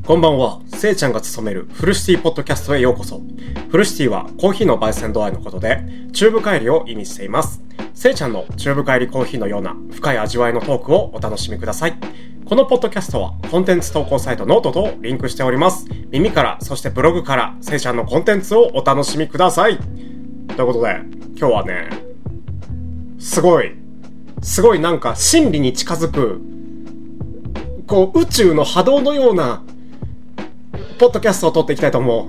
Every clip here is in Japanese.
こんばんは、せいちゃんが務めるフルシティポッドキャストへようこそ。フルシティはコーヒーの焙煎度合いのことで、チューブ帰りを意味しています。せいちゃんのチューブ帰りコーヒーのような深い味わいのトークをお楽しみください。このポッドキャストはコンテンツ投稿サイトノートとリンクしております。耳から、そしてブログから、せいちゃんのコンテンツをお楽しみください。ということで、今日はね、すごいなんか真理に近づく、宇宙の波動のようなポッドキャストを撮っていきたいと思う。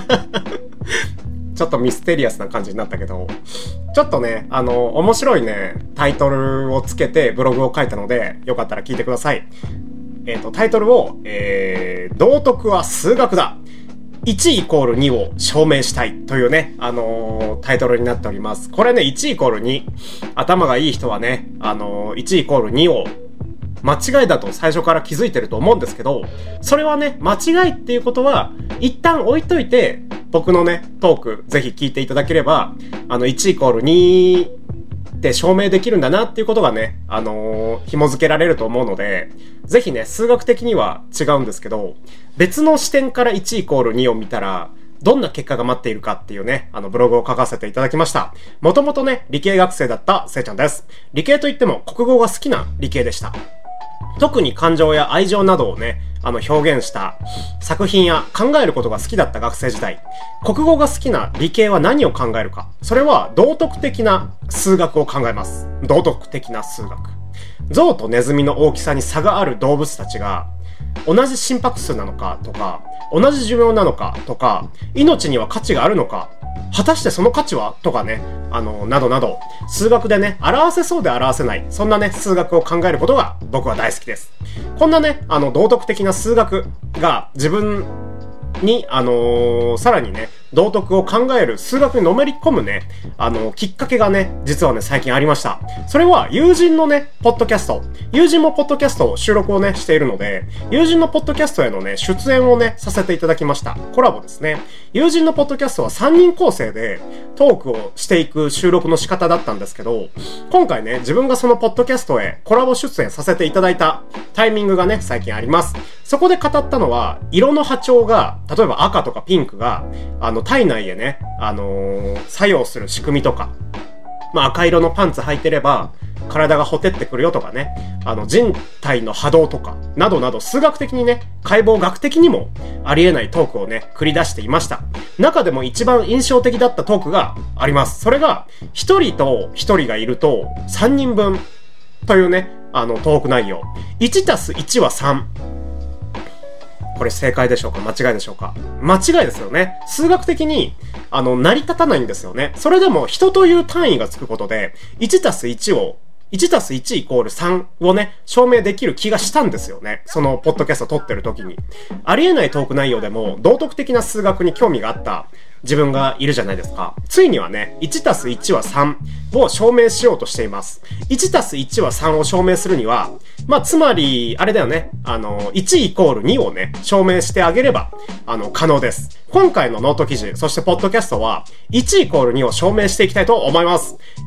ちょっとミステリアスな感じになったけど、ちょっとね、面白いね、タイトルをつけてブログを書いたので、よかったら聞いてください。タイトルを、道徳は数学だ。1=2 を証明したいというね、タイトルになっております。これね、1=2。頭がいい人はね、1=2 を間違いだと最初から気づいてると思うんですけど、それはね、間違いっていうことは、一旦置いといて、僕のね、トーク、ぜひ聞いていただければ、1=2って証明できるんだなっていうことがね、紐付けられると思うので、ぜひね、数学的には違うんですけど、別の視点から1=2を見たら、どんな結果が待っているかっていうね、ブログを書かせていただきました。もともとね、理系学生だったせいちゃんです。理系といっても国語が好きな理系でした。特に感情や愛情などをね、表現した作品や考えることが好きだった学生時代。国語が好きな理系は何を考えるか。それは道徳的な数学を考えます。道徳的な数学。象とネズミの大きさに差がある動物たちが、同じ心拍数なのかとか、同じ寿命なのかとか、命には価値があるのか、果たしてその価値はとかね、などなど、数学でね、表せそうで表せない、そんなね、数学を考えることが僕は大好きです。こんなね、道徳的な数学が自分に、さらにね、道徳を考える数学にのめり込むね、きっかけがね、実はね、最近ありました。それは、友人のね、ポッドキャスト。友人もポッドキャストを収録をね、しているので、友人のポッドキャストへのね、出演をね、させていただきました。コラボですね。友人のポッドキャストは3人構成で、トークをしていく収録の仕方だったんですけど、今回ね、自分がそのポッドキャストへコラボ出演させていただいたタイミングがね、最近あります。そこで語ったのは、色の波長が、例えば赤とかピンクが、体内へね、作用する仕組みとか、赤色のパンツ履いてれば、体がほてってくるよとかね、人体の波動とか、などなど数学的にね、解剖学的にもありえないトークをね、繰り出していました。中でも一番印象的だったトークがあります。それが、一人と一人がいると、3人分というね、トーク内容。1+1 は3。これ正解でしょうか間違いでしょうか間違いですよね。数学的に、成り立たないんですよね。それでも、人という単位がつくことで、1+1 を、1+1=3 をね、証明できる気がしたんですよね。その、ポッドキャスト撮ってる時に。ありえないトーク内容でも、道徳的な数学に興味があった自分がいるじゃないですか。ついにはね、1+1 は3を証明しようとしています。1+1 は3を証明するには、つまり、あれだよね、1=2 をね、証明してあげれば、可能です。今回のノート記事、そしてポッドキャストは、1=2 を証明していきたいと思います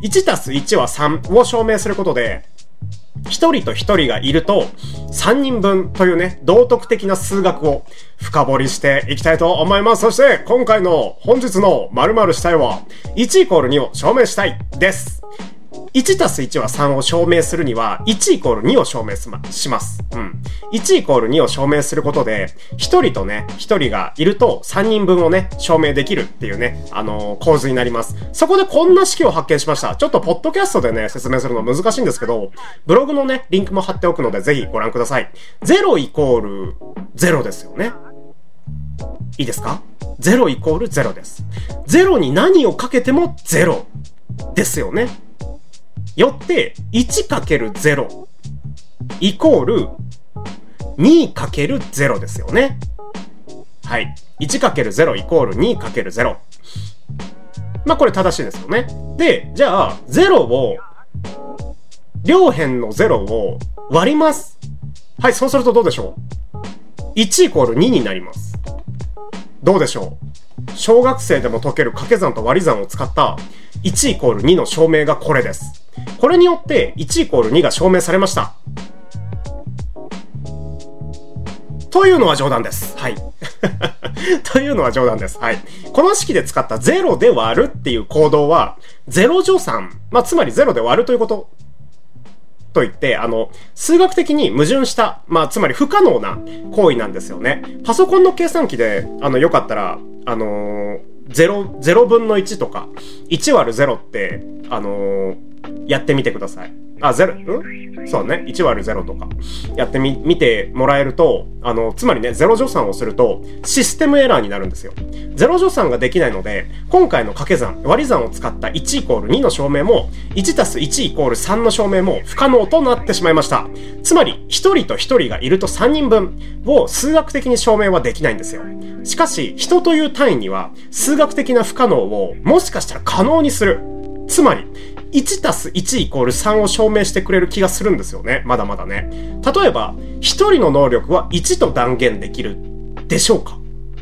。1+1 は3を証明することで、一人と一人がいると3人分というね、道徳的な数学を深掘りしていきたいと思います。そして今回の本日の〇〇したいは 1=2 を証明したいです。1+1 は3を証明するには 1=2 を証明します。1=2 を証明することで、一人とね、一人がいると3人分をね、証明できるっていうね、構図になります。そこでこんな式を発見しました。ちょっとポッドキャストでね、説明するの難しいんですけど、ブログのね、リンクも貼っておくので、ぜひご覧ください。0=0ですよね。いいですか？ 0=0 です。0に何をかけても0ですよね。よって、1×0 イコール 2×0 ですよね。はい。1×0 イコール 2×0。これ正しいですよね。で、じゃあ、0を、両辺の0を割ります。はい、そうするとどうでしょう？ 1=2 になります。どうでしょう？小学生でも解ける掛け算と割り算を使った1=2の証明がこれです。これによって1=2が証明されました。 というのは冗談です。はい。というのは冗談です。はい。この式で使った0で割るっていう行動は、0乗算。つまり0で割るということといって、数学的に矛盾した、つまり不可能な行為なんですよね。パソコンの計算機で、よかったら、0分の1とか、1割る0って、やってみてください。そうね。1割る0とか、やってみてもらえると、つまりね、0乗算をすると、システムエラーになるんですよ。0乗算ができないので、今回の掛け算、割り算を使った1イコール2の証明も、1たす1イコール3の証明も不可能となってしまいました。つまり、1人と1人がいると3人分を数学的に証明はできないんですよ。しかし、人という単位には、数学的な不可能をもしかしたら可能にする。つまり、1たす1イコール3を証明してくれる気がするんですよね。まだまだね。例えば、1人の能力は1と断言できるでしょうか？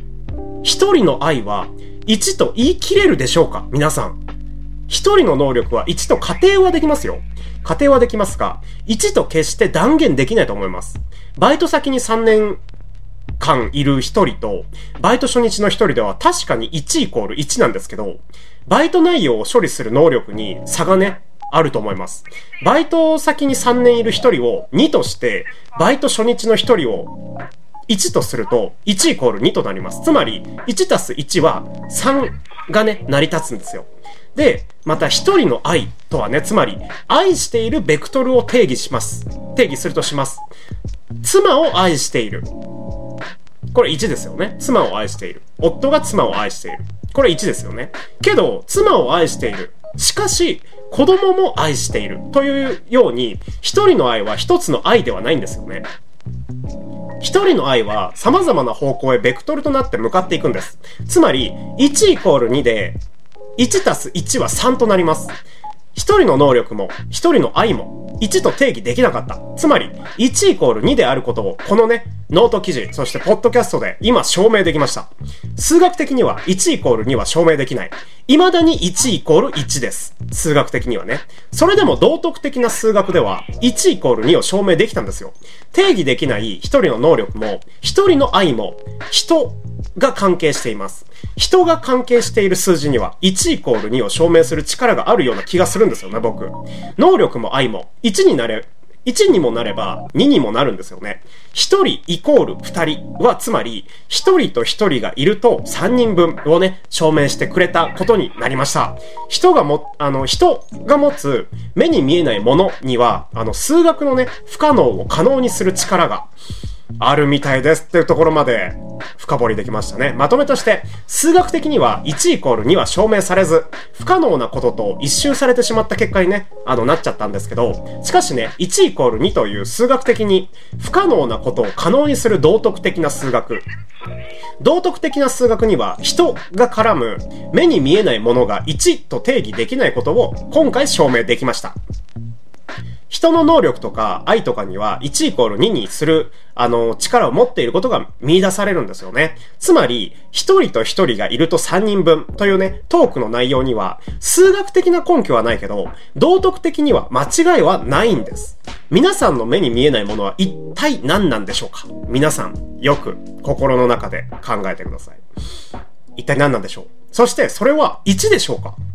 1 人の愛は1と言い切れるでしょうか？皆さん。1人の能力は1と仮定はできますよ。仮定はできますが、1と決して断言できないと思います。バイト先に3年間いる1人と、バイト初日の1人では確かに1イコール1なんですけど、バイト内容を処理する能力に差がね、あると思います。バイト先に3年いる1人を2として、バイト初日の1人を1とすると、1イコール2となります。つまり、1たす1は3がね、成り立つんですよ。で、また1人の愛とはね、つまり、愛しているベクトルを定義するとします。妻を愛している。これ1ですよね。妻を愛している。夫が妻を愛している。これ1ですよね。けど、妻を愛している。しかし、子供も愛している。というように、一人の愛は一つの愛ではないんですよね。一人の愛は様々な方向へベクトルとなって向かっていくんです。つまり、1イコール2で、1たす1は3となります。一人の能力も、一人の愛も、1と定義できなかった。つまり、1イコール2であることを、このね、ノート記事、そしてポッドキャストで今証明できました。数学的には1イコール2は証明できない。未だに1イコール1です。数学的にはね。それでも道徳的な数学では1イコール2を証明できたんですよ。定義できない一人の能力も、一人の愛も、人が関係しています。人が関係している数字には1イコール2を証明する力があるような気がするんですよね、僕。能力も愛も1にもなれば2にもなるんですよね。1人イコール2人はつまり1人と1人がいると3人分をね、証明してくれたことになりました。人が持つ目に見えないものには数学のね、不可能を可能にする力があるみたいですっていうところまで深掘りできましたね。まとめとして、数学的には1イコール2は証明されず、不可能なことと一周されてしまった結果にね、なっちゃったんですけど、しかしね、1イコール2という数学的に不可能なことを可能にする道徳的な数学。道徳的な数学には人が絡む目に見えないものが1と定義できないことを今回証明できました。人の能力とか愛とかには1イコール2にする力を持っていることが見出されるんですよね。つまり一人と一人がいると3人分というね、トークの内容には数学的な根拠はないけど道徳的には間違いはないんです。皆さんの目に見えないものは一体何なんでしょうか？皆さんよく心の中で考えてください。一体何なんでしょう？そしてそれは1でしょうか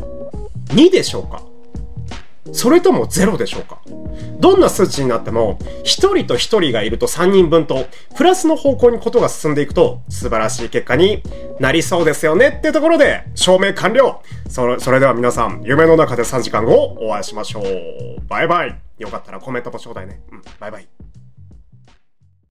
？2でしょうか？それとも0でしょうか？どんな数値になっても、一人と一人がいると3人分と、プラスの方向にことが進んでいくと、素晴らしい結果になりそうですよねっていうところで、証明完了。それでは皆さん、夢の中で3時間後、お会いしましょう。バイバイ。よかったらコメントもちょうだいね。バイバイ。